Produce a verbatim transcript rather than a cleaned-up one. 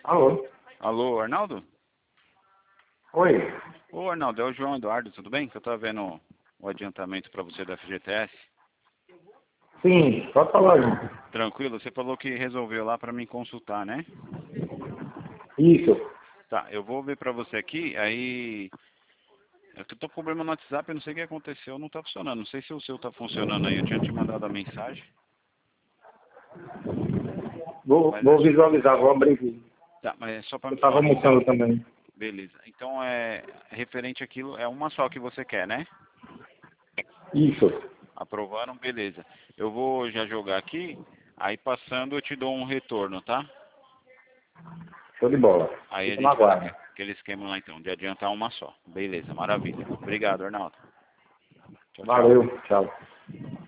Alô? Alô, Arnaldo? Oi. Ô, Arnaldo, é o João Eduardo, tudo bem? Que eu tô vendo o adiantamento para você da F G T S. Sim, pode falar, João. Tranquilo? Você falou que resolveu lá para me consultar, né? Isso. Tá, eu vou ver para você aqui, aí... É que eu tô com problema no WhatsApp, eu não sei o que aconteceu, não tá funcionando. Não sei se o seu tá funcionando aí, eu tinha te mandado a mensagem. Vou, Mas vou acho... visualizar, vou abrir aqui. Tá, mas é só para Eu me estava falar então. almoçando também. Beleza. Então é referente àquilo, é uma só que você quer, né? Isso. Aprovaram, beleza. Eu vou já jogar aqui, aí passando eu te dou um retorno, tá? Show de bola. Aí a Fico na gente faz guarda. aquele esquema lá então, de adiantar uma só. Beleza, maravilha. Obrigado, Arnaldo. Tchau, tchau. Valeu. Tchau.